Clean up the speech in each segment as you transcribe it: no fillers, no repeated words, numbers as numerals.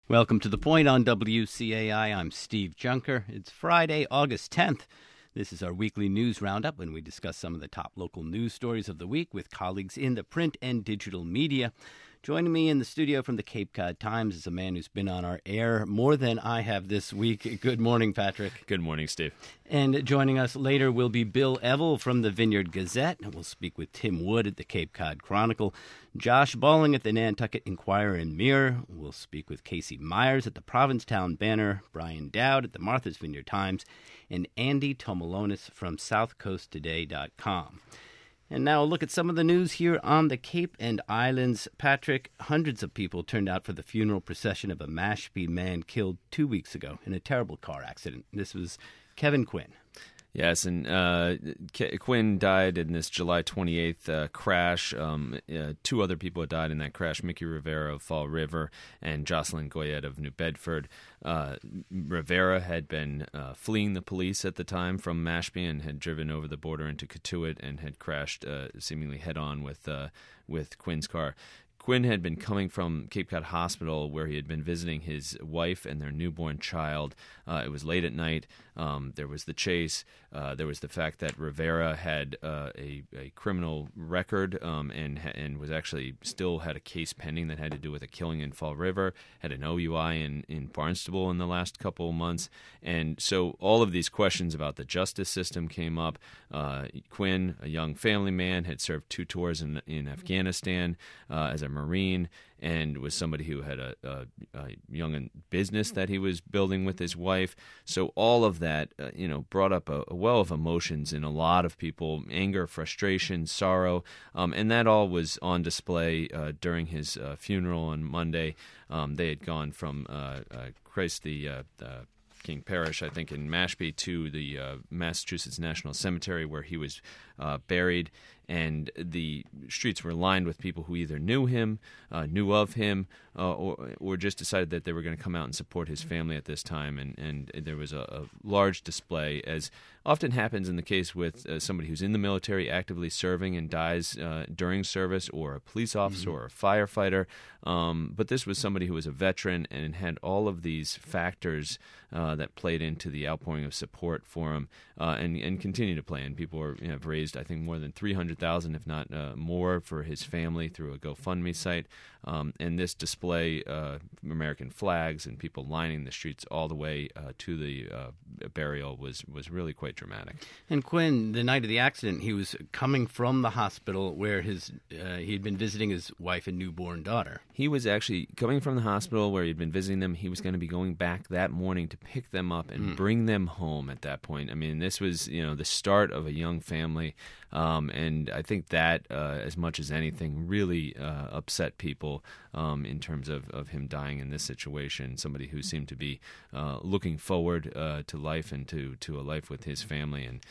Welcome to The Point on WCAI. I'm Steve Junker. It's Friday, August 10th. This is our weekly news roundup when we discuss some of the top local news stories of the week with colleagues in the print and digital media. Joining me in the studio from the Cape Cod Times is a man who's been on our air more than I have this week. Good morning, Patrick. Good morning, Steve. And joining us later will be Bill Evell from the Vineyard Gazette. We'll speak with Tim Wood at the Cape Cod Chronicle, Josh Balling at the Nantucket Inquirer and Mirror. We'll speak with Casey Myers at the Provincetown Banner, Brian Dowd at the Martha's Vineyard Times, and Andy Tomalonis from SouthCoastToday.com. And now a look at some of the news here on the Cape and Islands. Patrick, hundreds of people turned out for the funeral procession of a Mashpee man killed 2 weeks ago in a terrible car accident. This was Kevin Quinn. Yes, and Quinn died in this July 28th crash. Two other people had died in that crash, Mickey Rivera of Fall River and Jocelyn Goyette of New Bedford. Rivera had been fleeing the police at the time from Mashpee and had driven over the border into Cotuit and had crashed seemingly head-on with Quinn's car. Quinn had been coming from Cape Cod Hospital where he had been visiting his wife and their newborn child. It was late at night. There was the chase. There was the fact that Rivera had a criminal record and was actually still had a case pending that had to do with a killing in Fall River, had an OUI in Barnstable in the last couple of months. And so all of these questions about the justice system came up. Quinn, a young family man, had served 2 tours in Afghanistan as a Marine, and was somebody who had a young business that he was building with his wife. So all of that, brought up a well of emotions in a lot of people: anger, frustration, sorrow, and that all was on display during his funeral on Monday. They had gone from Christ the King Parish, I think, in Mashpee, to the Massachusetts National Cemetery where he was buried, and the streets were lined with people who either knew him, knew of him, or just decided that they were going to come out and support his family at this time. And there was a large display, as often happens in the case with somebody who's in the military actively serving and dies during service, or a police officer or a firefighter. But this was somebody who was a veteran and had all of these factors that played into the outpouring of support for him and continue to play. And people have raised, I think, more than $300,000, if not more, for his family through a GoFundMe site. And this display, American flags and people lining the streets all the way to the burial was really quite dramatic. And Quinn, the night of the accident, he was coming from the hospital where he had been visiting his wife and newborn daughter. He was actually coming from the hospital where he'd been visiting them. He was going to be going back that morning to pick them up and bring them home at that point. I mean, this was, the start of a young family. And I think that, as much as anything, really upset people in terms of him dying in this situation. Somebody who seemed to be looking forward to life and to a life with his family. And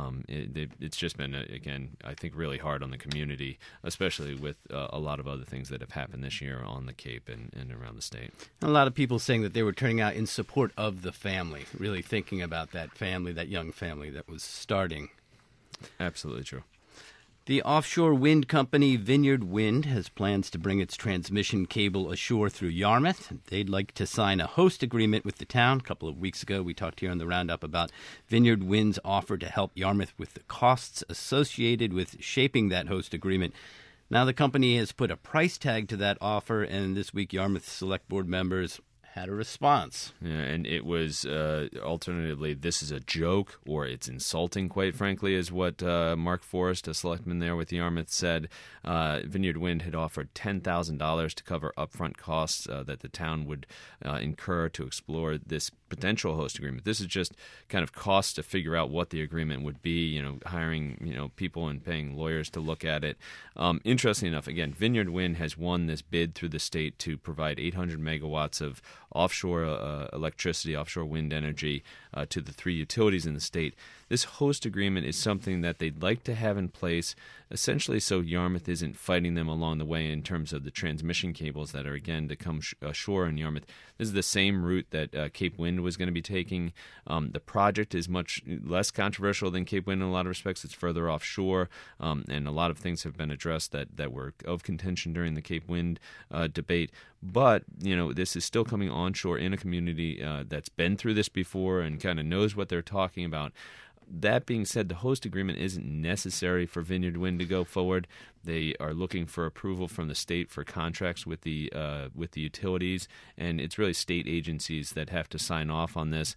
it's just been, again, I think, really hard on the community, especially with a lot of other things that have happened this year on the Cape and around the state. A lot of people saying that they were turning out in support of the family, really thinking about that family, that young family that was starting. Absolutely true. The offshore wind company Vineyard Wind has plans to bring its transmission cable ashore through Yarmouth. They'd like to sign a host agreement with the town. A couple of weeks ago, we talked here on the Roundup about Vineyard Wind's offer to help Yarmouth with the costs associated with shaping that host agreement. Now the company has put a price tag to that offer, and this week Yarmouth Select Board members had a response. Yeah, and it was, alternatively, this is a joke, or it's insulting, quite frankly, is what Mark Forrest, a selectman there with Yarmouth, said. Vineyard Wind had offered $10,000 to cover upfront costs that the town would incur to explore this potential host agreement. This is just kind of costs to figure out what the agreement would be, hiring, people and paying lawyers to look at it. Interestingly enough, again, Vineyard Wind has won this bid through the state to provide 800 megawatts of offshore electricity, offshore wind energy to the 3 utilities in the state. This host agreement is something that they'd like to have in place, essentially so Yarmouth isn't fighting them along the way in terms of the transmission cables that are, again, to come ashore in Yarmouth. This is the same route that Cape Wind was going to be taking. The project is much less controversial than Cape Wind in a lot of respects. It's further offshore, and a lot of things have been addressed that were of contention during the Cape Wind debate. But, this is still coming onshore in a community that's been through this before and kind of knows what they're talking about. That being said, the host agreement isn't necessary for Vineyard Wind to go forward. They are looking for approval from the state for contracts with the utilities, and it's really state agencies that have to sign off on this.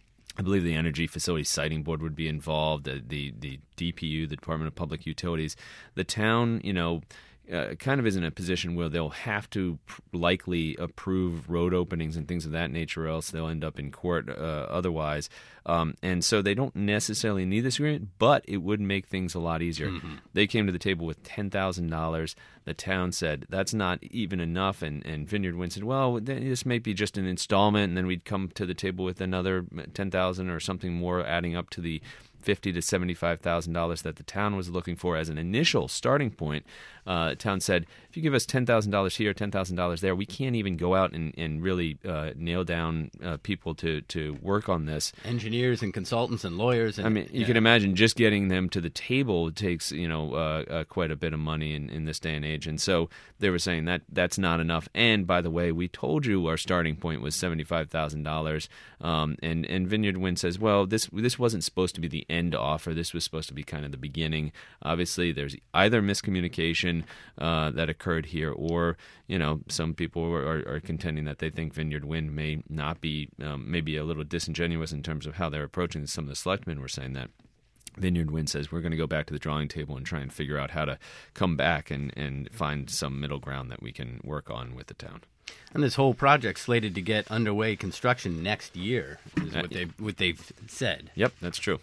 I believe the Energy Facility Siting Board would be involved, the DPU, the Department of Public Utilities. The town, kind of is in a position where they'll have to likely approve road openings and things of that nature, or else they'll end up in court otherwise. And so they don't necessarily need this agreement, but it would make things a lot easier. Mm-hmm. They came to the table with $10,000. The town said that's not even enough, and Vineyard Wind said, well, this may be just an installment, and then we'd come to the table with another $10,000 or something more, adding up to the $50,000 to $75,000 that the town was looking for as an initial starting point. Town said, if you give us $10,000 here, $10,000 there, we can't even go out and really nail down people to work on this. Engineers and consultants and lawyers. And, you can imagine just getting them to the table takes quite a bit of money in this day and age. And so they were saying that's not enough. And by the way, we told you our starting point was $75,000. And Vineyard Wind says, well, this wasn't supposed to be the end offer. This was supposed to be kind of the beginning. Obviously, there's either miscommunication that occurred here, or some people are contending that they think Vineyard Wind may not be maybe a little disingenuous in terms of how they're approaching this. Some of the selectmen were saying that. Vineyard Wind says we're going to go back to the drawing table and try and figure out how to come back and find some middle ground that we can work on with the town. And this whole project slated to get underway construction next year is what they've said. Yep, that's true.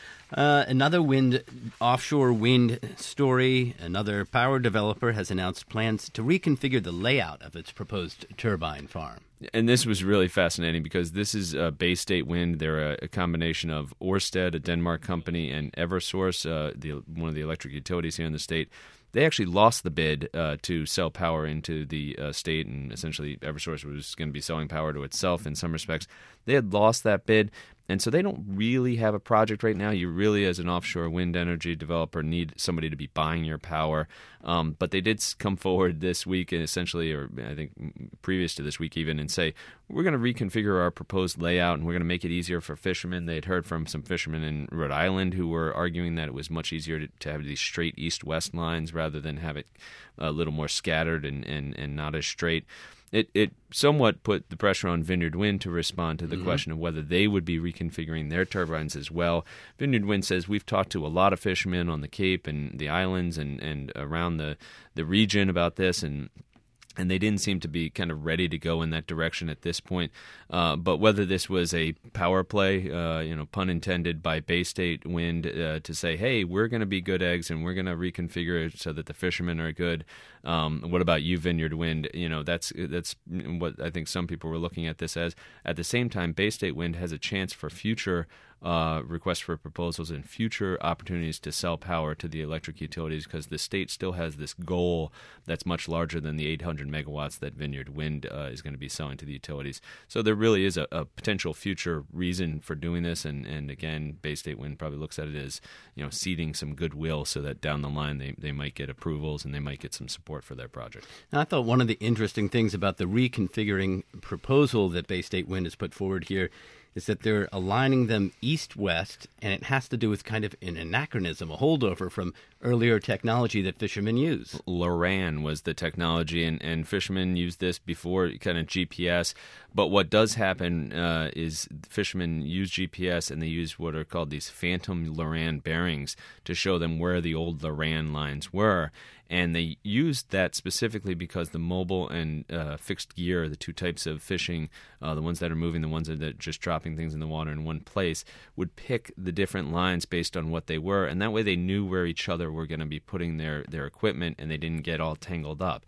Another offshore wind story. Another power developer has announced plans to reconfigure the layout of its proposed turbine farm. And this was really fascinating because this is Bay State Wind. They're a combination of Ørsted, a Denmark company, and Eversource, one of the electric utilities here in the state. They actually lost the bid to sell power into the state, and essentially Eversource was going to be selling power to itself in some respects. They had lost that bid, and so they don't really have a project right now. You really, as an offshore wind energy developer, need somebody to be buying your power. But they did come forward this week, and essentially, or I think previous to this week even, and say, we're going to reconfigure our proposed layout, and we're going to make it easier for fishermen. They had heard from some fishermen in Rhode Island who were arguing that it was much easier to have these straight east-west lines rather than have it a little more scattered and not as straight. It somewhat put the pressure on Vineyard Wind to respond to the question of whether they would be reconfiguring their turbines as well. Vineyard Wind says, we've talked to a lot of fishermen on the Cape and the islands and around the region about this, and they didn't seem to be kind of ready to go in that direction at this point. But whether this was a power play, pun intended, by Bay State Wind to say, hey, we're going to be good eggs and we're going to reconfigure it so that the fishermen are good. What about you, Vineyard Wind? That's what I think some people were looking at this as. At the same time, Bay State Wind has a chance for future requests for proposals and future opportunities to sell power to the electric utilities, because the state still has this goal that's much larger than the 800 megawatts that Vineyard Wind is going to be selling to the utilities. So there really is a potential future reason for doing this, and again, Bay State Wind probably looks at it as seeding some goodwill so that down the line they might get approvals and they might get some support for their project. Now, I thought one of the interesting things about the reconfiguring proposal that Bay State Wind has put forward here is that they're aligning them east-west, and it has to do with kind of an anachronism, a holdover from earlier technology that fishermen use. Loran was the technology, and fishermen used this before kind of GPS. But what does happen is fishermen use GPS, and they use what are called these phantom Loran bearings to show them where the old Loran lines were. And they used that specifically because the mobile and fixed gear, the two types of fishing, the ones that are moving, the ones that are just dropping things in the water in one place, would pick the different lines based on what they were. And that way they knew where each other were going to be putting their equipment, and they didn't get all tangled up.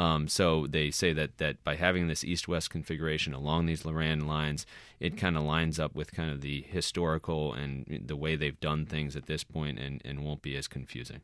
So they say that by having this east-west configuration along these Loran lines, it kind of lines up with kind of the historical and the way they've done things at this point, and won't be as confusing.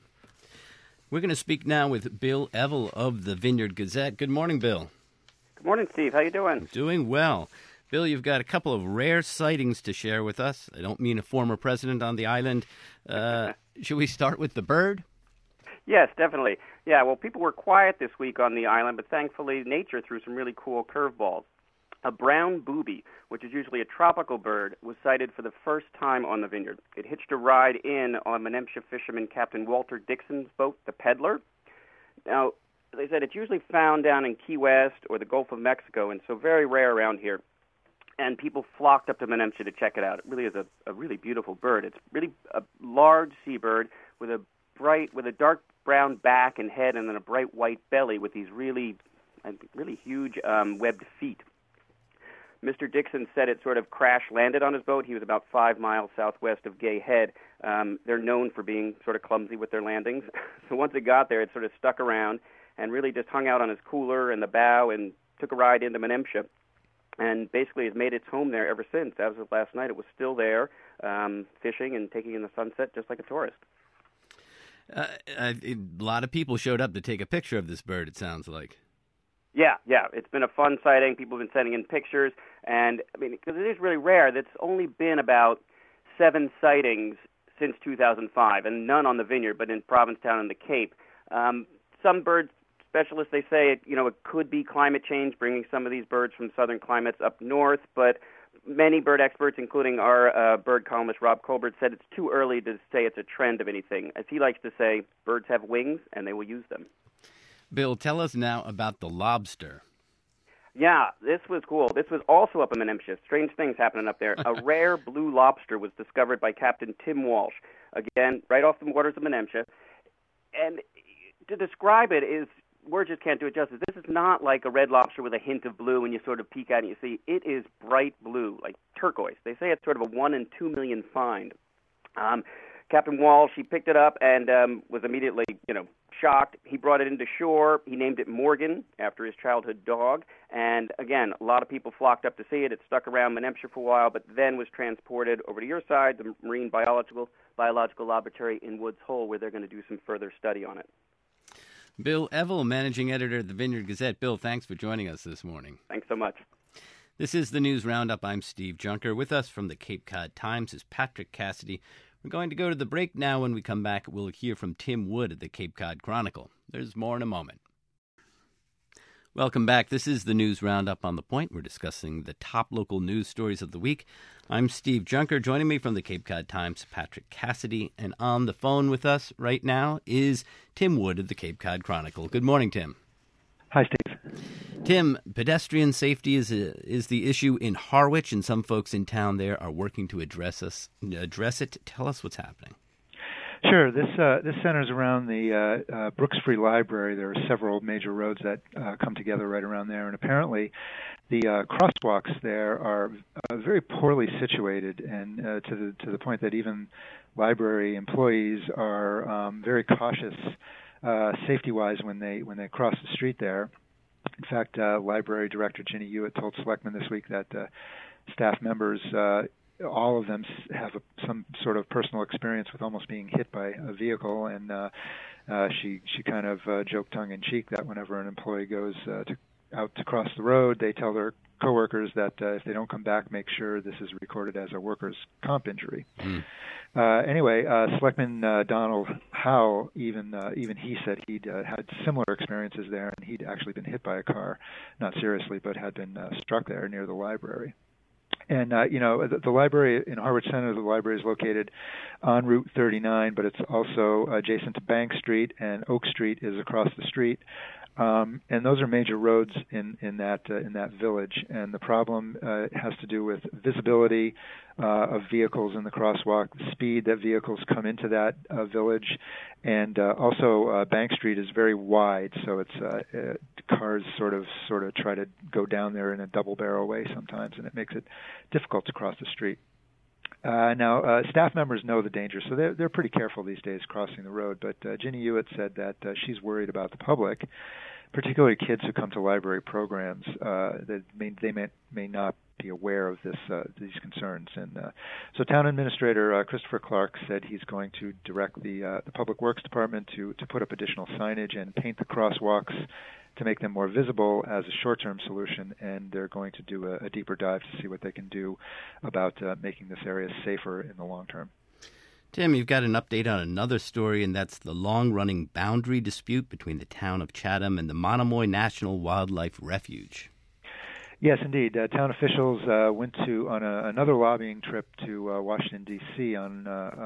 We're going to speak now with Bill Evell of the Vineyard Gazette. Good morning, Bill. Good morning, Steve. How you doing? Doing well. Bill, you've got a couple of rare sightings to share with us. I don't mean a former president on the island. Should we start with the bird? Yes, definitely. Yeah, well, people were quiet this week on the island, but thankfully nature threw some really cool curveballs. A brown booby, which is usually a tropical bird, was sighted for the first time on the vineyard. It hitched a ride in on Menemsha fisherman Captain Walter Dixon's boat, the Peddler. Now, they said it's usually found down in Key West or the Gulf of Mexico, and so very rare around here. And people flocked up to Menemsha to check it out. It really is a really beautiful bird. It's really a large seabird with a dark brown back and head, and then a bright white belly with these really huge webbed feet. Mr. Dixon said it sort of crash-landed on his boat. He was about 5 miles southwest of Gay Head. They're known for being sort of clumsy with their landings. So once it got there, it sort of stuck around and really just hung out on his cooler in the bow and took a ride into Menemsha. And basically has made its home there ever since. As of last night, it was still there, fishing and taking in the sunset just like a tourist. A lot of people showed up to take a picture of this bird, it sounds like. Yeah. It's been a fun sighting. People have been sending in pictures. And, I mean, because it is really rare. That's only been about 7 sightings since 2005, and none on the Vineyard, but in Provincetown and the Cape. Some bird specialists, they say, it could be climate change, bringing some of these birds from southern climates up north, but many bird experts, including our bird columnist Rob Colbert, said it's too early to say it's a trend of anything. As he likes to say, birds have wings, and they will use them. Bill, tell us now about the lobster. Yeah, this was cool. This was also up in Menemsha. Strange things happening up there. A rare blue lobster was discovered by Captain Tim Walsh, again, right off the waters of Menemsha. And to describe it is, words just can't do it justice. This is not like a red lobster with a hint of blue and you sort of peek at it and you see. It is bright blue, like turquoise. They say it's sort of a 1 in 2 million find. Captain Walsh, he picked it up and was immediately, shocked. He brought it into shore. He named it Morgan after his childhood dog. And again, a lot of people flocked up to see it. It stuck around Menemsha for a while, but then was transported over to your side, the Marine Biological Laboratory in Woods Hole, where they're going to do some further study on it. Bill Evell, managing editor of the Vineyard Gazette. Bill, thanks for joining us this morning. Thanks so much. This is the News Roundup. I'm Steve Junker. With us from the Cape Cod Times is Patrick Cassidy. We're going to go to the break now. When we come back, we'll hear from Tim Wood at the Cape Cod Chronicle. There's more in a moment. Welcome back. This is the News Roundup on The Point. We're discussing the top local news stories of the week. I'm Steve Junker. Joining me from the Cape Cod Times, Patrick Cassidy. And on the phone with us right now is Tim Wood of the Cape Cod Chronicle. Good morning, Tim. Hi, Steve. Tim, pedestrian safety is the issue in Harwich, and some folks in town there are working to address it. Tell us what's happening. Sure. This centers around the Brooks Free Library. There are several major roads that come together right around there, and apparently the crosswalks there are very poorly situated, and to the point that even library employees are very cautious safety-wise when they cross the street there. In fact, Library Director Ginny Hewitt told Selectmen this week that staff members, all of them, have some sort of personal experience with almost being hit by a vehicle, and she kind of joked tongue-in-cheek that whenever an employee goes out to cross the road, they tell their coworkers that if they don't come back, make sure this is recorded as a workers' comp injury. Anyway, Selectman Donald Howe, even he said he'd had similar experiences there, and he'd actually been hit by a car, not seriously, but had been struck there near the library. And, the library in Harwich Center, the library is located on Route 39, but it's also adjacent to Bank Street, and Oak Street is across the street. And those are major roads in that village, and the problem has to do with visibility of vehicles in the crosswalk, the speed that vehicles come into that village, and also Bank Street is very wide, so it's cars sort of try to go down there in a double barrel way sometimes, and it makes it difficult to cross the street. Now, staff members know the danger, so they're pretty careful these days crossing the road. But Ginny Hewitt said that she's worried about the public, particularly kids who come to library programs. That they may not be aware of these concerns. And so, Town Administrator Christopher Clark said he's going to direct the Public Works Department to put up additional signage and paint the crosswalks to make them more visible as a short-term solution, and they're going to do a deeper dive to see what they can do about making this area safer in the long term. Tim, you've got an update on another story, and that's the long-running boundary dispute between the town of Chatham and the Monomoy National Wildlife Refuge. Yes, indeed. Town officials went on another lobbying trip to Washington, D.C. on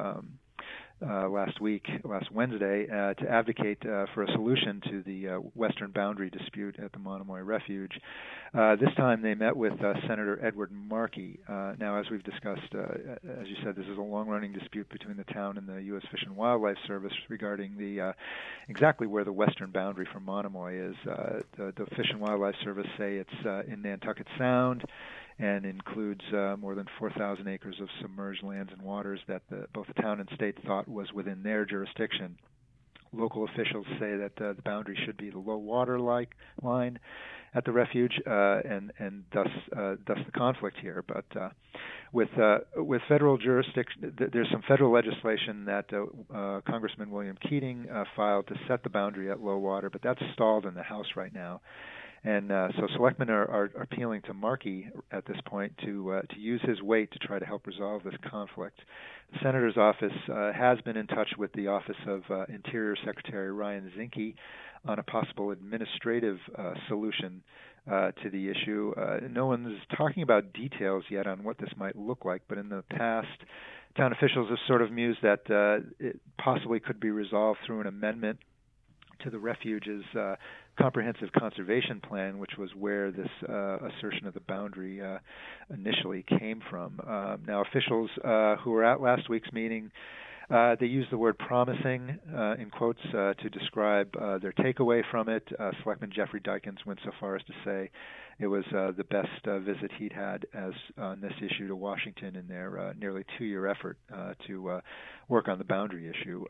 last Wednesday, to advocate for a solution to the western boundary dispute at the Monomoy Refuge. This time they met with Senator Edward Markey. Now, as we've discussed, as you said, this is a long-running dispute between the town and the U.S. Fish and Wildlife Service regarding the exactly where the western boundary for Monomoy is. The Fish and Wildlife Service say it's in Nantucket Sound, and includes more than 4,000 acres of submerged lands and waters that both the town and state thought was within their jurisdiction. Local officials say that the boundary should be the low water line at the refuge, and thus the conflict here. But with federal jurisdiction, there's some federal legislation that Congressman William Keating filed to set the boundary at low water, but that's stalled in the House right now. And so selectmen are appealing to Markey at this point to use his weight to try to help resolve this conflict. The Senator's office has been in touch with the Office of Interior Secretary Ryan Zinke on a possible administrative solution to the issue. No one's talking about details yet on what this might look like, but in the past, town officials have sort of mused that it possibly could be resolved through an amendment to the refuge's comprehensive conservation plan, which was where this assertion of the boundary initially came from. Now, officials who were at last week's meeting, they used the word promising in quotes to describe their takeaway from it. Selectman Jeffrey Dykins went so far as to say it was the best visit he'd had on this issue to Washington in their nearly 2-year effort to work on the boundary issue.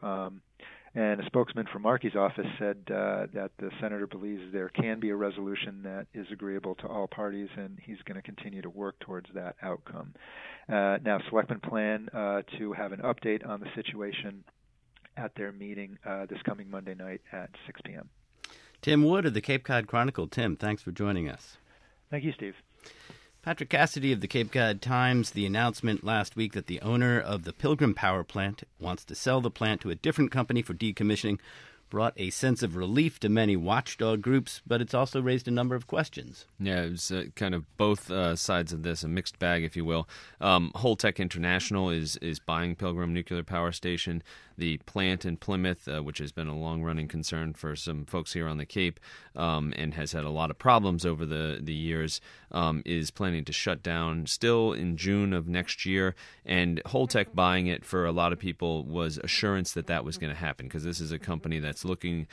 And a spokesman for Markey's office said that the senator believes there can be a resolution that is agreeable to all parties, and he's going to continue to work towards that outcome. Now, selectmen plan to have an update on the situation at their meeting this coming Monday night at 6 p.m. Tim Wood of the Cape Cod Chronicle. Tim, thanks for joining us. Thank you, Steve. Patrick Cassidy of the Cape Cod Times, the announcement last week that the owner of the Pilgrim Power Plant wants to sell the plant to a different company for decommissioning brought a sense of relief to many watchdog groups, but it's also raised a number of questions. Yeah, it was kind of both sides of this, a mixed bag, if you will. Holtec International is buying Pilgrim Nuclear Power Station. The plant in Plymouth, which has been a long-running concern for some folks here on the Cape and has had a lot of problems over the years, is planning to shut down still in June of next year. And Holtec buying it for a lot of people was assurance that that was going to happen, because this is a company that's looking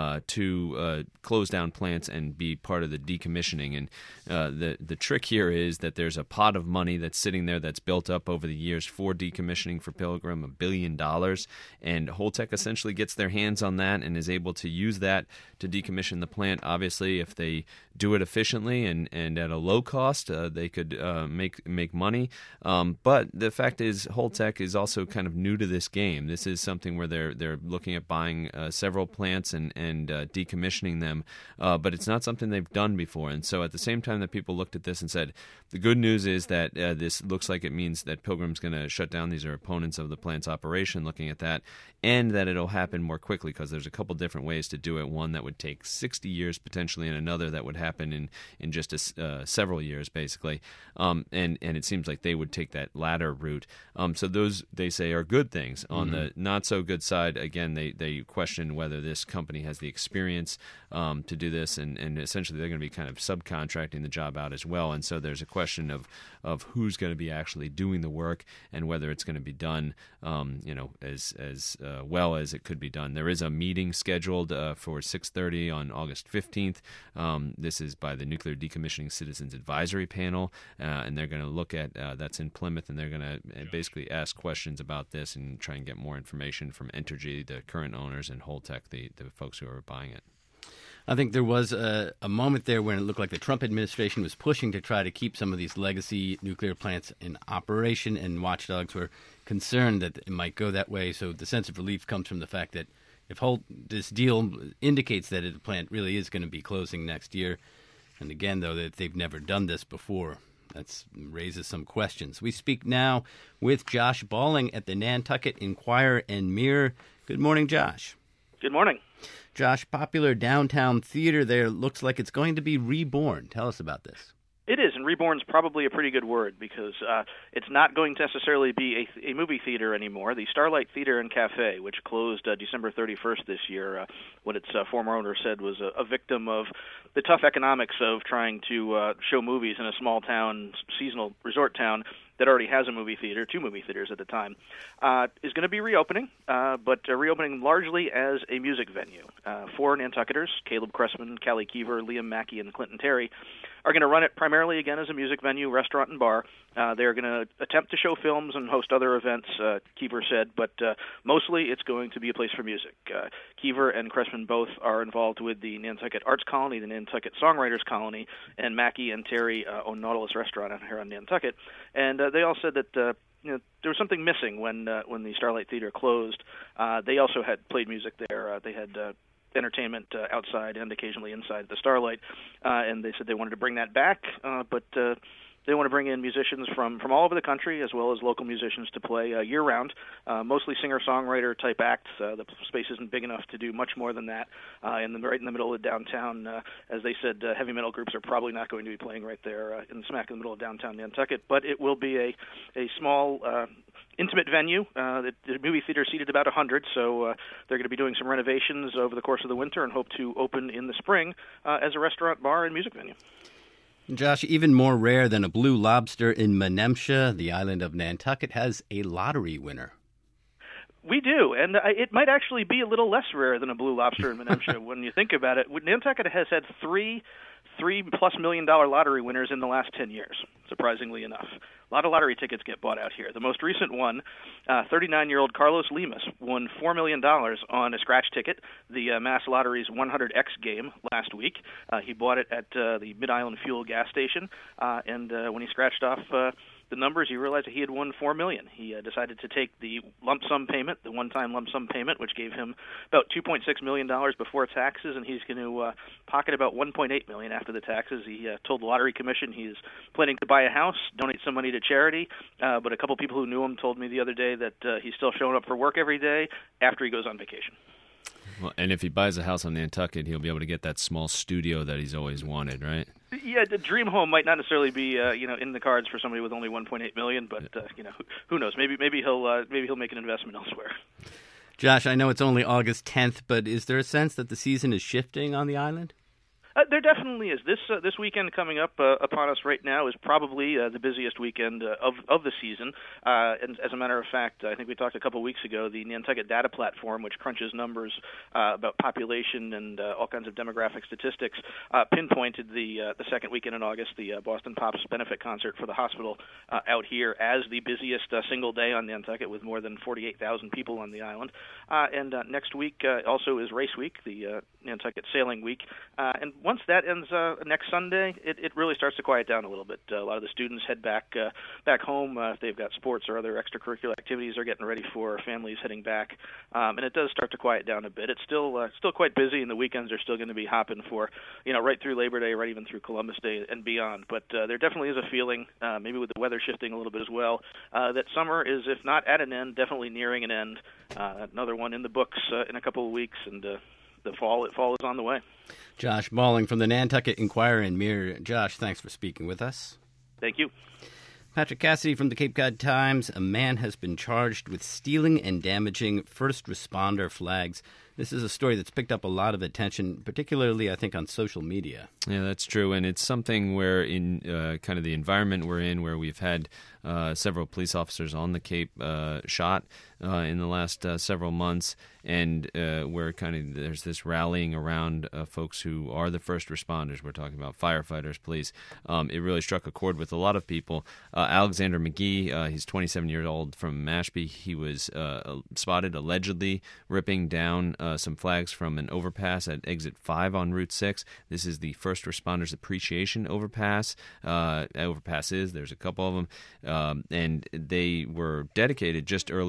to close down plants and be part of the decommissioning. And the trick here is that there's a pot of money that's sitting there that's built up over the years for decommissioning for Pilgrim, $1 billion. And Holtec essentially gets their hands on that and is able to use that to decommission the plant. Obviously, if they do it efficiently and at a low cost, they could make money. But the fact is, Holtec is also kind of new to this game. This is something where they're looking at buying several plants and decommissioning them, but it's not something they've done before. And so at the same time that people looked at this and said, the good news is that this looks like it means that Pilgrim's going to shut down. These are opponents of the plant's operation looking at that, and that it'll happen more quickly, because there's a couple different ways to do it. One that would take 60 years potentially, and another that would happen in just several years, basically. And it seems like they would take that latter route. So those, they say, are good things. On the not-so-good side, again, they question whether this company has the experience to do this, and essentially they're going to be kind of subcontracting the job out as well. And so there's a question of who's going to be actually doing the work and whether it's going to be done as well as it could be done. There is a meeting scheduled for 6:30 on August 15th. This is by the Nuclear Decommissioning Citizens Advisory Panel, and they're going to look at that's in Plymouth, and they're going to basically ask questions about this and try and get more information from Entergy, the current owners, and Holtec, the folks who are buying it. I think there was a moment there when it looked like the Trump administration was pushing to try to keep some of these legacy nuclear plants in operation, and watchdogs were concerned that it might go that way. So the sense of relief comes from the fact that if this deal indicates that the plant really is going to be closing next year, and again, though, that they've never done this before. That raises some questions. We speak now with Josh Balling at the Nantucket Enquirer and Mirror. Good morning, Josh. Good morning. Josh, popular downtown theater there looks like it's going to be reborn. Tell us about this. It is, and reborn's probably a pretty good word because it's not going to necessarily be a movie theater anymore. The Starlight Theater and Cafe, which closed December 31st this year, what its former owner said was a victim of the tough economics of trying to show movies in a small town, seasonal resort town that already has a movie theater, 2 movie theaters at the time, is going to be reopening, but reopening largely as a music venue. 4 Nantucketers, Caleb Cressman, Callie Keever, Liam Mackey, and Clinton Terry, are going to run it primarily again as a music venue, restaurant, and bar. They're going to attempt to show films and host other events, Keever said, but mostly it's going to be a place for music. Keever and Cressman both are involved with the Nantucket Arts Colony, the Nantucket Songwriters Colony, and Mackey and Terry own Nautilus Restaurant out here on Nantucket. And they all said that there was something missing when the Starlight Theater closed. They also had played music there. They had entertainment outside and occasionally inside the Starlight, and they said they wanted to bring that back, but they want to bring in musicians from all over the country as well as local musicians to play year-round, mostly singer-songwriter type acts. The space isn't big enough to do much more than that. Right in the middle of downtown, as they said, heavy metal groups are probably not going to be playing right there in smack in the middle of downtown Nantucket, but it will be a small intimate venue. The movie theater seated about 100, so they're going to be doing some renovations over the course of the winter and hope to open in the spring as a restaurant, bar, and music venue. Josh, even more rare than a Blue Lobster in Menemsha, the island of Nantucket has a lottery winner. We do, and it might actually be a little less rare than a Blue Lobster in Menemsha when you think about it. Nantucket has had $3+ million lottery winners in the last 10 years, surprisingly enough. A lot of lottery tickets get bought out here. The most recent one, 39-year-old Carlos Lemus, won $4 million on a scratch ticket, the Mass Lottery's 100X game last week. He bought it at the Mid-Island Fuel gas station, and when he scratched off the numbers, he realized that he had won $4 million. He decided to take the lump sum payment, the one-time lump sum payment, which gave him about $2.6 million before taxes, and he's going to pocket about $1.8 million after the taxes. He told the Lottery Commission he's planning to buy a house, donate some money to charity, but a couple people who knew him told me the other day that he's still showing up for work every day after he goes on vacation. Well, and if he buys a house on Nantucket, he'll be able to get that small studio that he's always wanted, right? Yeah, the dream home might not necessarily be in the cards for somebody with only $1.8 million, but who knows? Maybe he'll make an investment elsewhere. Josh, I know it's only August 10th, but is there a sense that the season is shifting on the island? There definitely is. This weekend coming up upon us right now is probably the busiest weekend of the season. And as a matter of fact, I think we talked a couple weeks ago, the Nantucket Data Platform, which crunches numbers about population and all kinds of demographic statistics, pinpointed the second weekend in August, the Boston Pops benefit concert for the hospital out here as the busiest single day on Nantucket, with more than 48,000 people on the island. And next week also is Race Week, the Nantucket Sailing Week, and once that ends next Sunday, it really starts to quiet down a little bit. A lot of the students head back home if they've got sports or other extracurricular activities they're getting ready for. Families heading back, and it does start to quiet down a bit. It's still quite busy, and the weekends are still going to be hopping for right through Labor Day, right even through Columbus Day and beyond. But there definitely is a feeling, maybe with the weather shifting a little bit as well, that summer is, if not at an end, definitely nearing an end. Another one in the books in a couple of weeks, and the fall is on the way. Josh Balling from the Nantucket Enquirer and Mirror. Josh, thanks for speaking with us. Thank you. Patrick Cassidy from the Cape Cod Times. A man has been charged with stealing and damaging first responder flags. This is a story that's picked up a lot of attention, particularly, I think, on social media. Yeah, that's true, and it's something where in kind of the environment we're in, where we've had several police officers on the Cape shot in the last several months, and where kind of there's this rallying around folks who are the first responders. We're talking about firefighters, police. It really struck a chord with a lot of people. Alexander McGee, he's 27 years old from Mashpee. He was spotted allegedly ripping down some flags from an overpass at Exit 5 on Route 6. This is the First Responders Appreciation Overpass. Overpasses, there's a couple of them, and they were dedicated just earlier this year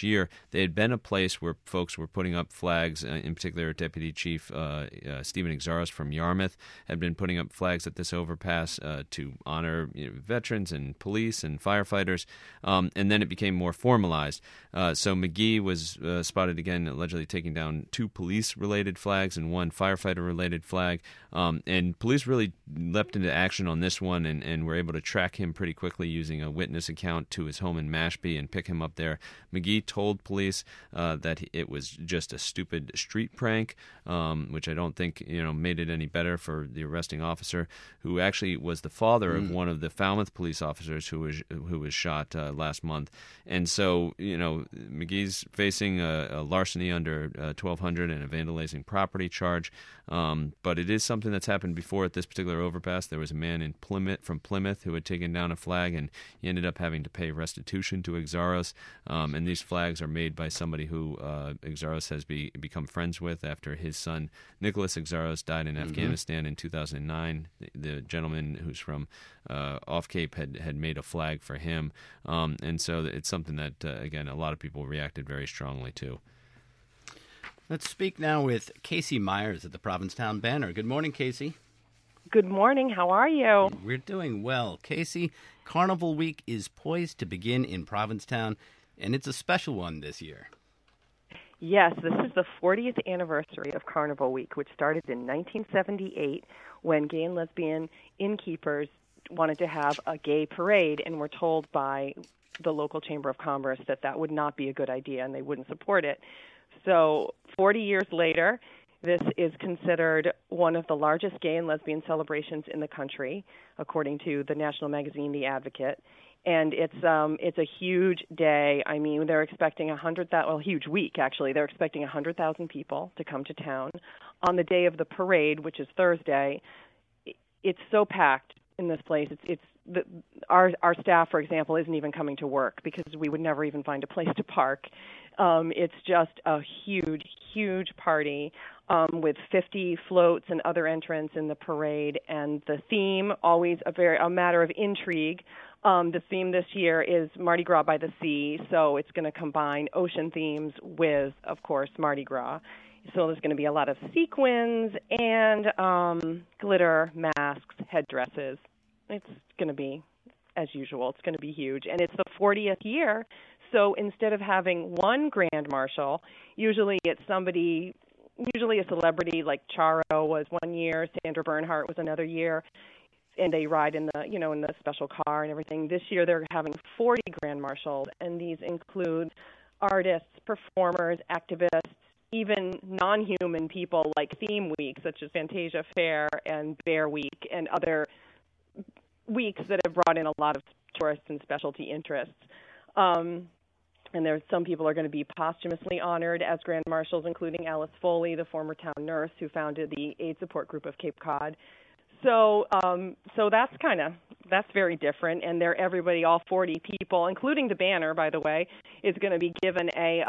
year, they had been a place where folks were putting up flags. In particular, Deputy Chief Stephen Exaros from Yarmouth had been putting up flags at this overpass to honor veterans and police and firefighters, and then it became more formalized. So McGee was spotted again, allegedly taking down 2 police-related flags and 1 firefighter-related flag, and police really leapt into action on this one and were able to track him pretty quickly using a witness account to his home in Mashpee and pick him up there. McGee told police that it was just a stupid street prank, which I don't think made it any better for the arresting officer, who actually was the father of one of the Falmouth police officers who was shot last month. And so McGee's facing a larceny under 1200 and a vandalizing property charge. But it is something that's happened before at this particular overpass. There was a man from Plymouth who had taken down a flag, and he ended up having to pay restitution to Exaros. And these flags are made by somebody who Exaros has become friends with after his son Nicholas Exaros died in Afghanistan in 2009. The gentleman who's from off Cape had made a flag for him, and so it's something that again a lot of people reacted very strongly to. Let's speak now with Casey Myers at the Provincetown Banner. Good morning, Casey. Good morning. How are you? We're doing well. Casey, Carnival Week is poised to begin in Provincetown, and it's a special one this year. Yes, this is the 40th anniversary of Carnival Week, which started in 1978 when gay and lesbian innkeepers wanted to have a gay parade and were told by the local Chamber of Commerce that would not be a good idea and they wouldn't support it. So 40 years later, this is considered one of the largest gay and lesbian celebrations in the country, according to the national magazine, The Advocate. And it's a huge day. I mean, they're expecting huge week, actually. They're expecting 100,000 people to come to town. On the day of the parade, which is Thursday, it's so packed in this place. Our staff, for example, isn't even coming to work because we would never even find a place to park. It's just a huge, huge party with 50 floats and other entrants in the parade. And the theme, always a matter of intrigue. The theme this year is Mardi Gras by the Sea, so it's going to combine ocean themes with, of course, Mardi Gras. So there's going to be a lot of sequins and glitter, masks, headdresses. It's going to be, as usual, it's going to be huge. And it's the 40th year, so instead of having one grand marshal, usually it's usually a celebrity like Charo was one year, Sandra Bernhardt was another year, and they ride in the, in the special car and everything. This year they're having 40 grand marshals, and these include artists, performers, activists, even non-human people like Theme Week, such as Fantasia Fair and Bear Week, and other weeks that have brought in a lot of tourists and specialty interests. And there's some people are going to be posthumously honored as grand marshals, including Alice Foley, the former town nurse who founded the AIDS support group of Cape Cod. So that's very different, and everybody, all 40 people, including the banner, by the way, is going to be given a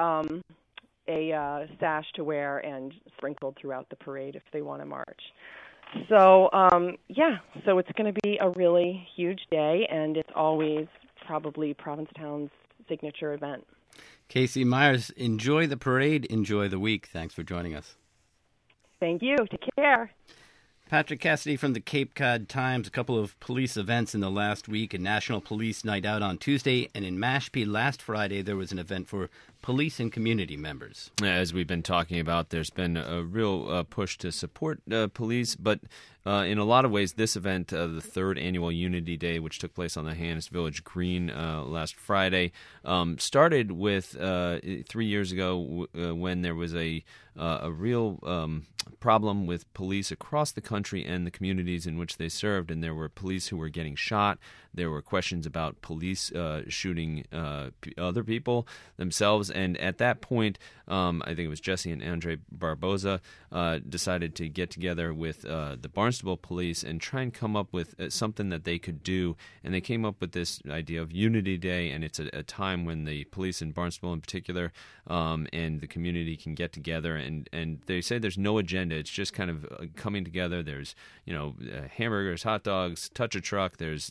sash to wear and sprinkled throughout the parade if they want to march. So so it's going to be a really huge day, and it's always probably Provincetown's signature event. Casey Myers, enjoy the parade, enjoy the week. Thanks for joining us. Thank you. Take care. Patrick Cassidy from the Cape Cod Times. A couple of police events in the last week. A National Police Night Out on Tuesday, and in Mashpee last Friday there was an event for police and community members. As we've been talking about, there's been a real push to support police, but in a lot of ways, this event, the third annual Unity Day, which took place on the Hyannis Village Green last Friday, started with 3 years ago when there was a real problem with police across the country and the communities in which they served, and there were police who were getting shot. There were questions about police shooting other people themselves, and at that point, I think it was Jesse and Andre Barboza decided to get together with the Barnstable police and try and come up with something that they could do, and they came up with this idea of Unity Day, and it's a time when the police in Barnstable in particular and the community can get together, and they say there's no agenda. It's just kind of coming together. There's hamburgers, hot dogs, touch a truck. There's other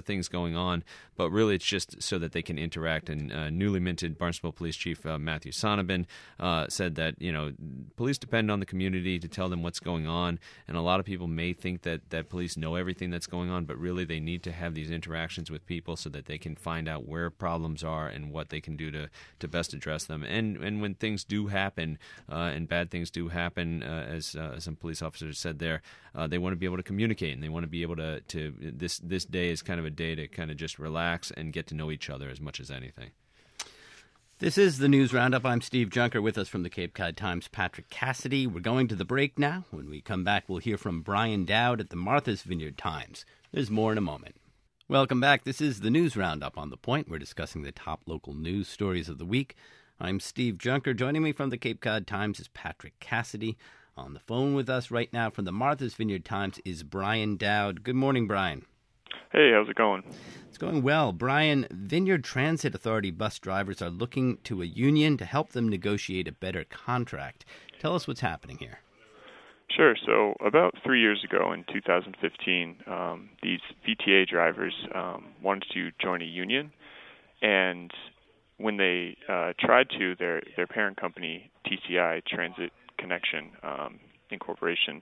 things going on, but really it's just so that they can interact. And newly minted Barnstable Police Chief Matthew Sonnabend said that, police depend on the community to tell them what's going on, and a lot of people may think that police know everything that's going on, but really they need to have these interactions with people so that they can find out where problems are and what they can do to best address them. And when things do happen, and bad things do happen, as some police officers said there, they want to be able to communicate, and they want to be able to this day is kind of a day to kind of just relax and get to know each other as much as anything. This is the News Roundup. I'm Steve Junker. With us from the Cape Cod Times, Patrick Cassidy. We're going to the break now. When we come back, we'll hear from Brian Dowd at the Martha's Vineyard Times. There's more in a moment. Welcome back. This is the News Roundup on The Point. We're discussing the top local news stories of the week. I'm Steve Junker. Joining me from the Cape Cod Times is Patrick Cassidy. On the phone with us right now from the Martha's Vineyard Times is Brian Dowd. Good morning, Brian. Hey, how's it going? It's going well. Brian, Vineyard Transit Authority bus drivers are looking to a union to help them negotiate a better contract. Tell us what's happening here. Sure. So about 3 years ago in 2015, these VTA drivers wanted to join a union, and when they tried to, their parent company, TCI, Transit Connection Incorporation,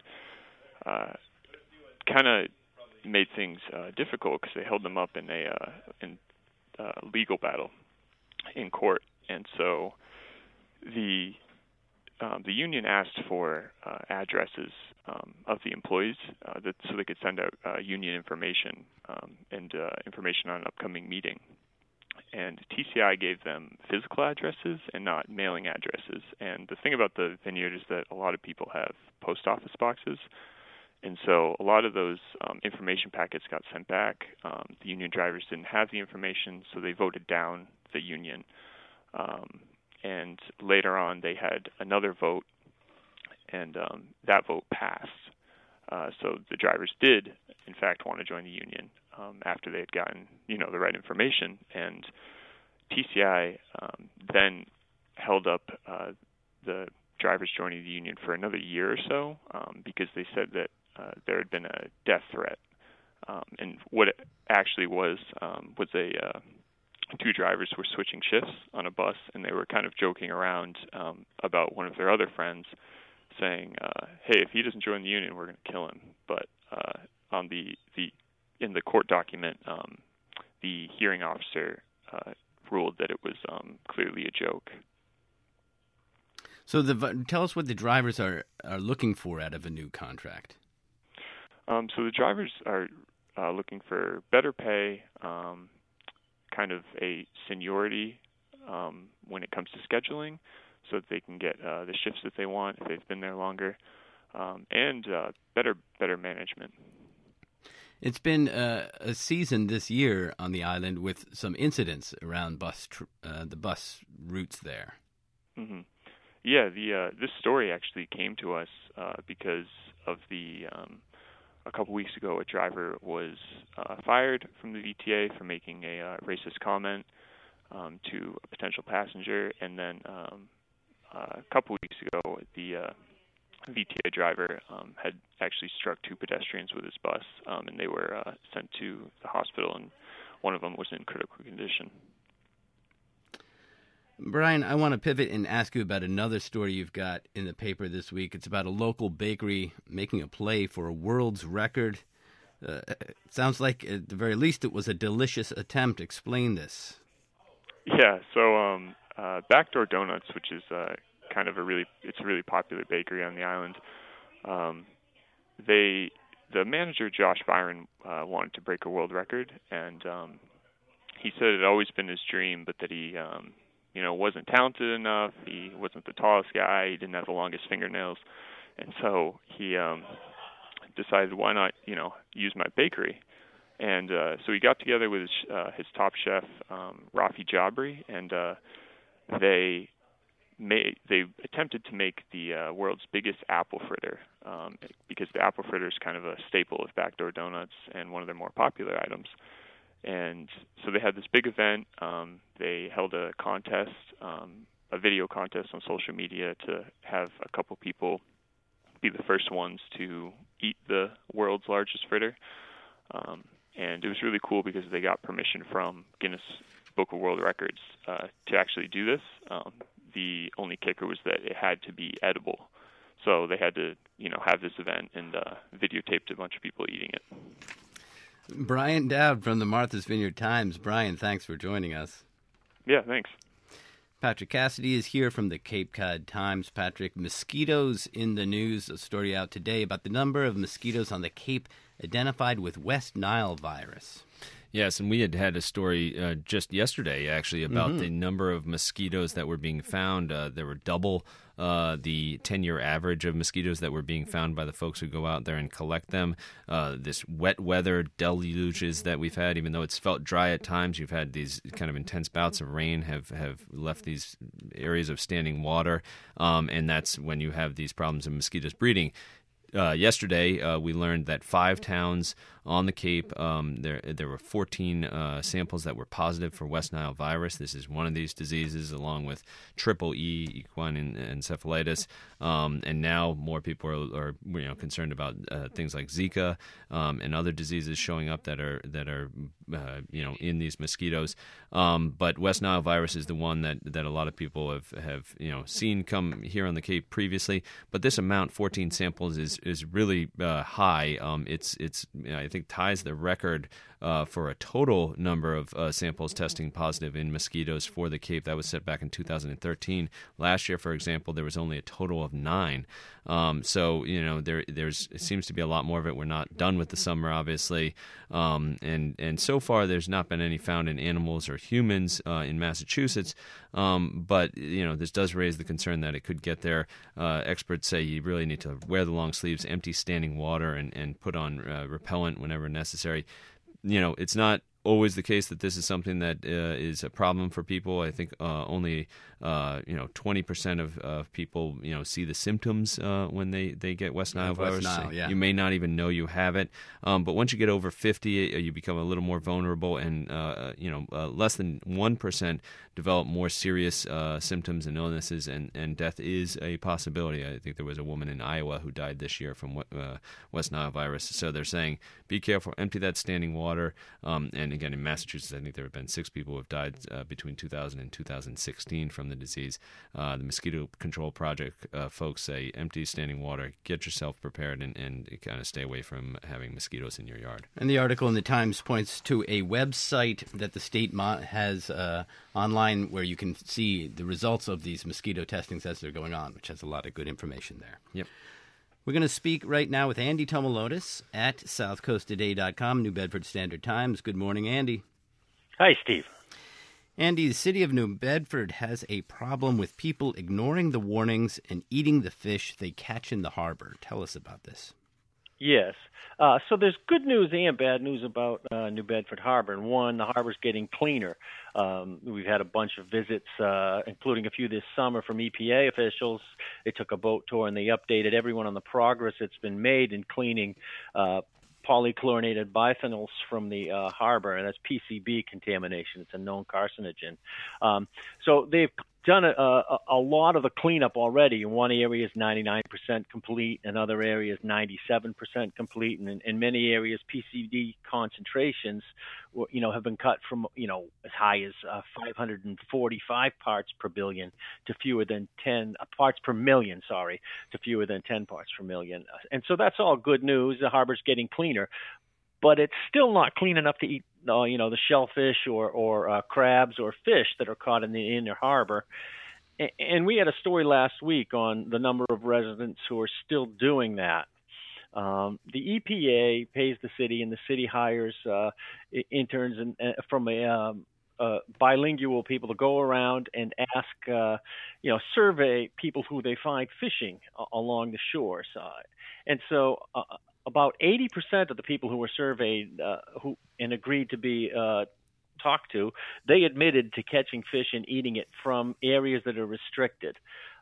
kind of made things difficult because they held them up in a legal battle in court, and so the union asked for addresses of the employees so they could send out union information and information on an upcoming meeting. And TCI gave them physical addresses and not mailing addresses. And the thing about the Vineyard is that a lot of people have post office boxes. And so a lot of those information packets got sent back. The union drivers didn't have the information, so they voted down the union. And later on, they had another vote, and that vote passed. So the drivers did, in fact, want to join the union after they had gotten, the right information. And TCI then held up the drivers joining the union for another year or so because they said that there had been a death threat. And what it actually was two drivers were switching shifts on a bus, and they were kind of joking around about one of their other friends saying, hey, if he doesn't join the union, we're going to kill him. But on in the court document, the hearing officer ruled that it was clearly a joke. So tell us what the drivers are looking for out of a new contract. So the drivers are looking for better pay, kind of a seniority when it comes to scheduling, so that they can get the shifts that they want if they've been there longer, and better management. It's been a season this year on the island with some incidents around the bus routes there. Mm-hmm. Yeah, this story actually came to us because of a couple weeks ago, a driver was fired from the VTA for making a racist comment to a potential passenger, and then a couple weeks ago, the VTA driver had actually struck two pedestrians with his bus, and they were sent to the hospital, and one of them was in critical condition. Brian, I want to pivot and ask you about another story you've got in the paper this week. It's about a local bakery making a play for a world's record. It sounds like, at the very least, it was a delicious attempt. Explain this. Yeah, so Backdoor Donuts, which is kind of a really popular bakery on the island. The manager, Josh Byron, wanted to break a world record, and he said it had always been his dream, but that he wasn't talented enough. He wasn't the tallest guy. He didn't have the longest fingernails. And so he decided, why not, use my bakery? And so he got together with his top chef, Rafi Jabri, and they attempted to make the world's biggest apple fritter, because the apple fritter is kind of a staple of Backdoor Donuts and one of their more popular items. And so they had this big event. They held a contest, a video contest on social media to have a couple people be the first ones to eat the world's largest fritter. And it was really cool because they got permission from Guinness Book of World Records to actually do this. The only kicker was that it had to be edible. So they had to, have this event and videotaped a bunch of people eating it. Brian Dowd from the Martha's Vineyard Times. Brian, thanks for joining us. Yeah, thanks. Patrick Cassidy is here from the Cape Cod Times. Patrick, mosquitoes in the news. A story out today about the number of mosquitoes on the Cape identified with West Nile virus. Yes, and we had a story just yesterday, actually, about the number of mosquitoes that were being found. There were double the 10-year average of mosquitoes that were being found by the folks who go out there and collect them. This wet weather deluges that we've had, even though it's felt dry at times, you've had these kind of intense bouts of rain have left these areas of standing water, and that's when you have these problems of mosquitoes breeding. Yesterday, we learned that 5 towns on the Cape, there were 14 samples that were positive for West Nile virus. This is one of these diseases, along with triple E, equine encephalitis, and now more people are concerned about things like Zika and other diseases showing up that are in these mosquitoes. But West Nile virus is the one that a lot of people have seen come here on the Cape previously. But this amount, 14 samples, is really high. It's I think ties the record for a total number of samples testing positive in mosquitoes for the Cape. That was set back in 2013. Last year, for example, there was only a total of 9. So there seems to be a lot more of it. We're not done with the summer, obviously, and so far there's not been any found in animals or humans in Massachusetts. But this does raise the concern that it could get there. Experts say you really need to wear the long sleeves, empty standing water, and put on repellent whenever necessary. It's not always the case that this is something that is a problem for people. I think only 20% of people see the symptoms when they get West Nile virus. Yeah. You may not even know you have it, but once you get over 50, you become a little more vulnerable, and less than 1% develop more serious symptoms and illnesses, and death is a possibility. I think there was a woman in Iowa who died this year from West Nile virus. So they're saying, be careful, empty that standing water. And again, in Massachusetts, I think there have been 6 people who have died between 2000 and 2016 from the disease. The Mosquito Control Project folks say, empty standing water, get yourself prepared, and kind of stay away from having mosquitoes in your yard. And the article in the Times points to a website that the state has online where you can see the results of these mosquito testings as they're going on, which has a lot of good information there. Yep. We're going to speak right now with Andy Tomalotis at SouthCoastToday.com, New Bedford Standard Times. Good morning, Andy. Hi, Steve. Andy, the city of New Bedford has a problem with people ignoring the warnings and eating the fish they catch in the harbor. Tell us about this. Yes. So there's good news and bad news about New Bedford Harbor. And one, the harbor's getting cleaner. We've had a bunch of visits, including a few this summer from EPA officials. They took a boat tour and they updated everyone on the progress that's been made in cleaning polychlorinated biphenyls from the harbor, and that's PCB contamination. It's a known carcinogen. So they've done a lot of the cleanup already. In one area is 99% complete, in other areas 97% complete, and in many areas PCB concentrations, have been cut from as high as 545 parts per billion to fewer than 10 parts per million. To fewer than 10 parts per million, and so that's all good news. The harbor's getting cleaner, but it's still not clean enough to eat the shellfish or crabs or fish that are caught in the inner harbor. And we had a story last week on the number of residents who are still doing that. The EPA pays the city, and the city hires interns from bilingual people to go around and ask, survey people who they find fishing along the shore side. And so about 80% of the people who were surveyed who agreed to be talked to, they admitted to catching fish and eating it from areas that are restricted.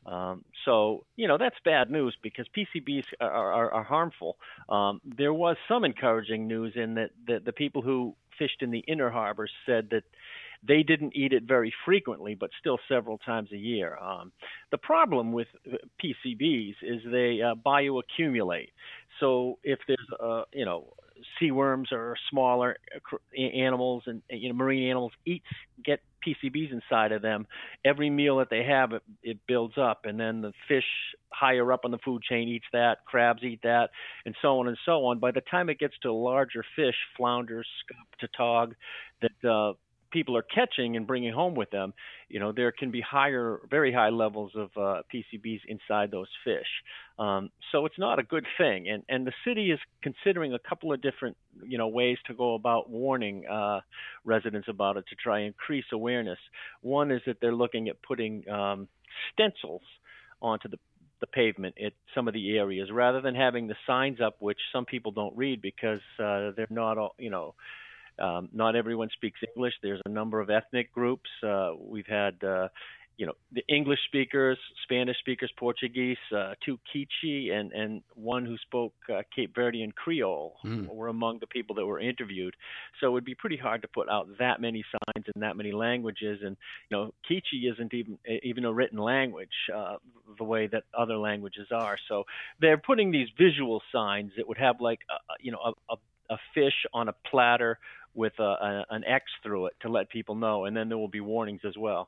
So that's bad news because PCBs are harmful. There was some encouraging news in that the people who fished in the inner harbor said that they didn't eat it very frequently, but still several times a year. The problem with PCBs is they bioaccumulate. So if there's sea worms or smaller animals and marine animals get PCBs inside of them. Every meal that they have, it builds up, and then the fish higher up on the food chain eats that, crabs eat that, and so on and so on. By the time it gets to larger fish, flounders, scup, tautog, that people are catching and bringing home with them, there can be very high levels of PCBs inside those fish. So it's not a good thing. And the city is considering a couple of different, ways to go about warning residents about it to try and increase awareness. One is that they're looking at putting stencils onto the pavement at some of the areas rather than having the signs up, which some people don't read because they're not all, not everyone speaks English. There's a number of ethnic groups. We've had, the English speakers, Spanish speakers, Portuguese, two Kichi, and one who spoke Cape Verdean Creole were among the people that were interviewed. So it would be pretty hard to put out that many signs in that many languages. And, Kichi isn't even a written language the way that other languages are. So they're putting these visual signs that would have like, a fish on a platter with an X through it to let people know, and then there will be warnings as well.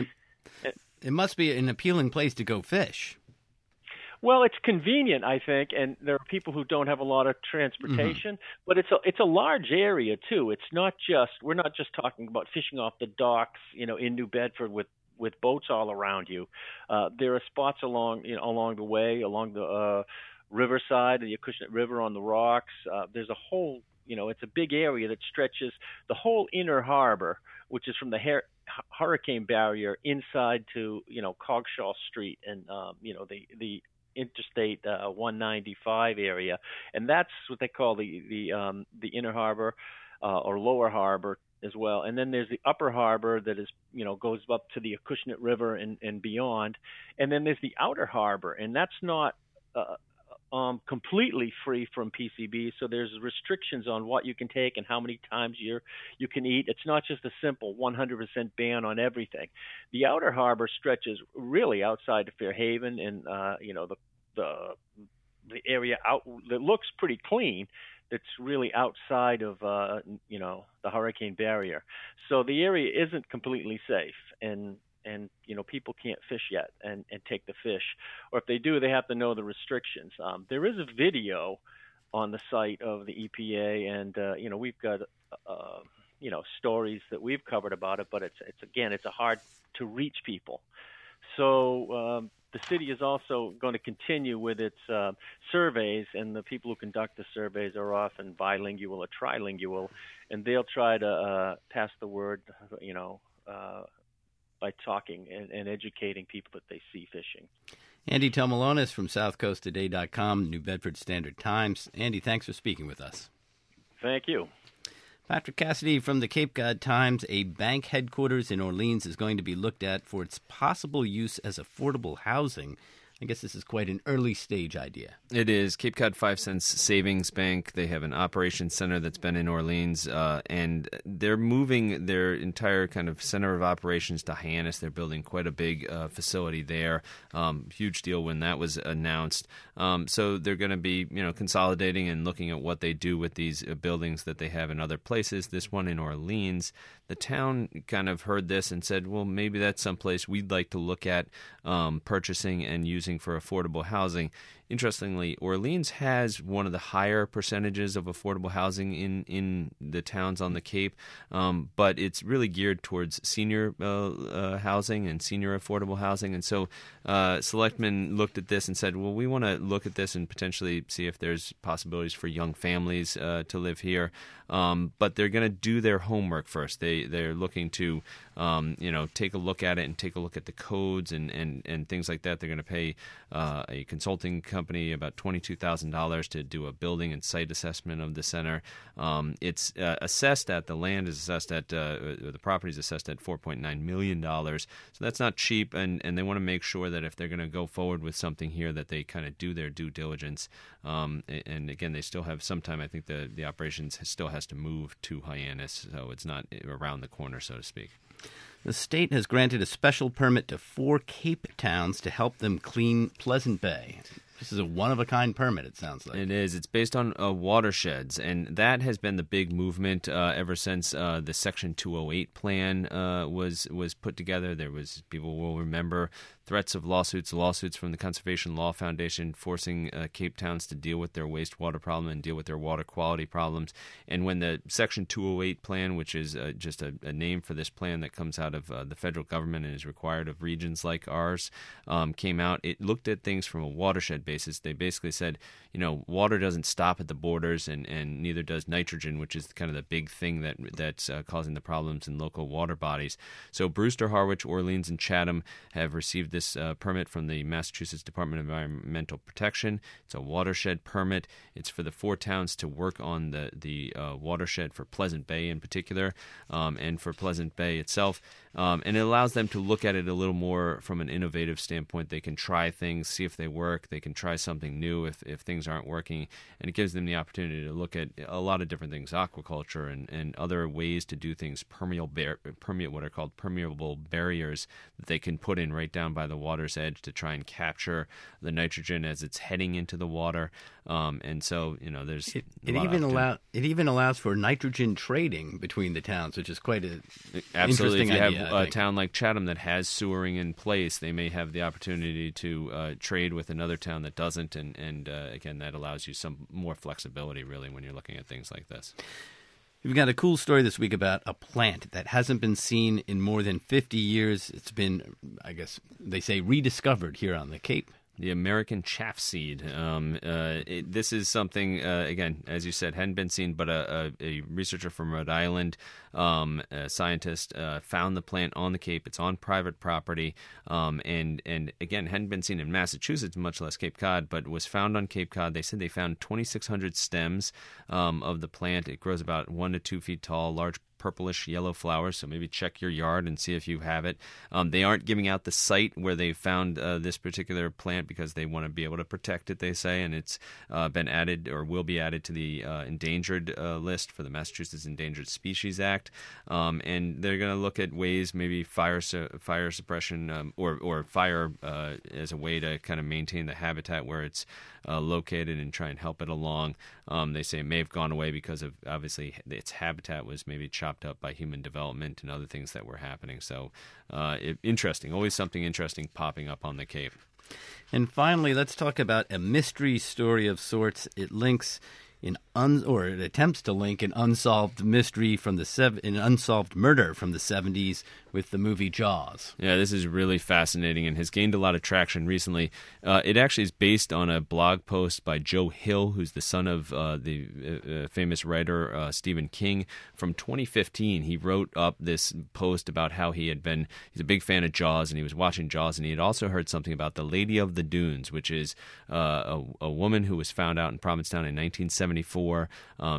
It must be an appealing place to go fish. Well, it's convenient, I think, and there are people who don't have a lot of transportation, but it's a large area too. We're not just talking about fishing off the docks, in New Bedford with boats all around you. There are spots along the way, along the riverside, the Acushnet River on the rocks. There's a whole, it's a big area that stretches the whole inner harbor, which is from the hurricane barrier inside to, Coggeshall Street and, the Interstate 195 area. And that's what they call the inner harbor or lower harbor as well. And then there's the upper harbor that is, goes up to the Acushnet River and beyond. And then there's the outer harbor, and that's not completely free from PCBs, so there's restrictions on what you can take and how many times you can eat. It's not just a simple 100% ban on everything. The outer harbor stretches really outside of Fairhaven and the area out that looks pretty clean. That's really outside of the hurricane barrier, so the area isn't completely safe and people can't fish yet and take the fish, or if they do, they have to know the restrictions. There is a video on the site of the EPA, and we've got stories that we've covered about it, but it's hard to reach people. So the city is also going to continue with its surveys, and the people who conduct the surveys are often bilingual or trilingual, and they'll try to pass the word, by talking and educating people that they see fishing. Andy Tomalonis from SouthCoastToday.com, New Bedford Standard Times. Andy, thanks for speaking with us. Thank you. Patrick Cassidy from the Cape Cod Times. A bank headquarters in Orleans is going to be looked at for its possible use as affordable housing. I guess this is quite an early stage idea. It is. Cape Cod 5 Cents Savings Bank. They have an operations center that's been in Orleans, and they're moving their entire kind of center of operations to Hyannis. They're building quite a big facility there. Huge deal when that was announced. So they're going to be, consolidating and looking at what they do with these buildings that they have in other places. This one in Orleans, the town kind of heard this and said, well, maybe that's someplace we'd like to look at purchasing and using for affordable housing. Interestingly, Orleans has one of the higher percentages of affordable housing in the towns on the Cape, but it's really geared towards senior housing and senior affordable housing. And so selectmen looked at this and said, well, we want to look at this and potentially see if there's possibilities for young families to live here. But they're going to do their homework first. They're looking to take a look at it and take a look at the codes and things like that. They're going to pay a consulting company about $22,000 to do a building and site assessment of the center. It's assessed at, the land is assessed at, the property is assessed at $4.9 million. So that's not cheap, and they want to make sure that if they're going to go forward with something here, that they kind of do their due diligence. And again, they still have some time. I think the operations still has to move to Hyannis, so it's not around the corner, so to speak. The state has granted a special permit to 4 Cape towns to help them clean Pleasant Bay. This is a one-of-a-kind permit, it sounds like. It is. It's based on watersheds, and that has been the big movement ever since the Section 208 plan was put together. There was, people will remember, threats of lawsuits from the Conservation Law Foundation forcing Cape Towns to deal with their wastewater problem and deal with their water quality problems. And when the Section 208 plan, which is just a name for this plan that comes out of the federal government and is required of regions like ours, came out, it looked at things from a watershed basis. They basically said, water doesn't stop at the borders, and neither does nitrogen, which is kind of the big thing that's causing the problems in local water bodies. So Brewster, Harwich, Orleans, and Chatham have received this permit from the Massachusetts Department of Environmental Protection. It's a watershed permit. It's for the 4 towns to work on the watershed for Pleasant Bay in particular, and for Pleasant Bay itself. And it allows them to look at it a little more from an innovative standpoint. They can try things, see if they work. They can try something new if things aren't working. And it gives them the opportunity to look at a lot of different things, aquaculture and other ways to do things, what are called permeable barriers that they can put in right down by the water's edge to try and capture the nitrogen as it's heading into the water. And so, there's it even allows for nitrogen trading between the towns, which is quite an interesting idea. If you have a town like Chatham that has sewering in place, they may have the opportunity to trade with another town that doesn't, and again, that allows you some more flexibility, really, when you're looking at things like this. We've got a cool story this week about a plant that hasn't been seen in more than 50 years. It's been, I guess they say, rediscovered here on the Cape. The American chaff seed. This is something, again, as you said, hadn't been seen, but a researcher from Rhode Island, a scientist, found the plant on the Cape. It's on private property, and again, hadn't been seen in Massachusetts, much less Cape Cod, but was found on Cape Cod. They said they found 2,600 stems of the plant. It grows about 1 to 2 feet tall, large purplish yellow flowers, so maybe check your yard and see if you have it. They aren't giving out the site where they found this particular plant because they want to be able to protect it, they say, and it's been added or will be added to the endangered list for the Massachusetts Endangered Species Act. And they're going to look at ways, maybe fire suppression or fire as a way to kind of maintain the habitat where it's located and try and help it along. They say it may have gone away because of, obviously, its habitat was maybe chopped up by human development and other things that were happening. So interesting, always something interesting popping up on the Cape. And finally, let's talk about a mystery story of sorts. It links it attempts to link an unsolved mystery from an unsolved murder from the 70s with the movie Jaws. Yeah, this is really fascinating and has gained a lot of traction recently. It actually is based on a blog post by Joe Hill, who's the son of the famous writer Stephen King. From 2015, he wrote up this post about how he's a big fan of Jaws, and he was watching Jaws, and he had also heard something about the Lady of the Dunes, which is a woman who was found out in Provincetown in 1974.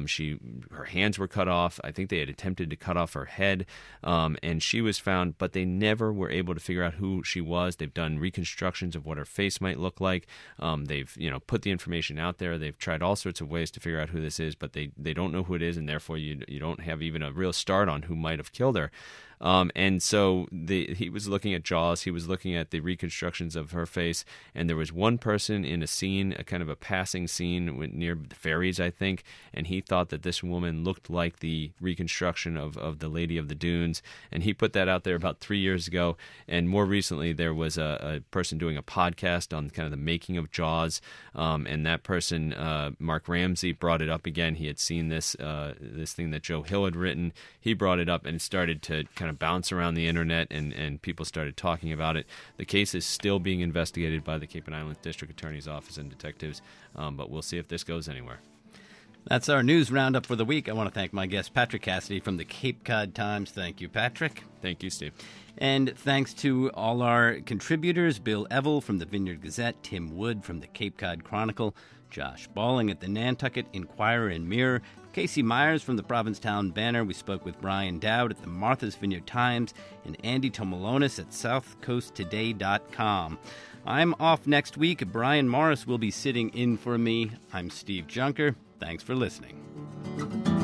Her hands were cut off. I think they had attempted to cut off her head, and she was found, but they never were able to figure out who she was. They've done reconstructions of what her face might look like. They've put the information out there. They've tried all sorts of ways to figure out who this is, but they don't know who it is, and therefore you don't have even a real start on who might have killed her. And so he was looking at Jaws. He was looking at the reconstructions of her face, and there was one person in a scene, a kind of a passing scene near the ferries, I think, and he thought that this woman looked like the reconstruction of the Lady of the Dunes, and he put that out there about 3 years ago. And more recently, there was a person doing a podcast on kind of the making of Jaws, and that person, Mark Ramsey, brought it up again. He had seen this thing that Joe Hill had written. He brought it up, and it started to kind of bounce around the internet, and people started talking about it. The case is still being investigated by the Cape and Islands District Attorney's Office and detectives, but we'll see if this goes anywhere. That's our news roundup for the week. I want to thank my guest, Patrick Cassidy from the Cape Cod Times. Thank you, Patrick. Thank you, Steve. And thanks to all our contributors, Bill Evell from the Vineyard Gazette, Tim Wood from the Cape Cod Chronicle, Josh Balling at the Nantucket Inquirer and Mirror, Casey Myers from the Provincetown Banner. We spoke with Brian Dowd at the Martha's Vineyard Times and Andy Tomalonis at SouthCoastToday.com. I'm off next week. Brian Morris will be sitting in for me. I'm Steve Junker. Thanks for listening.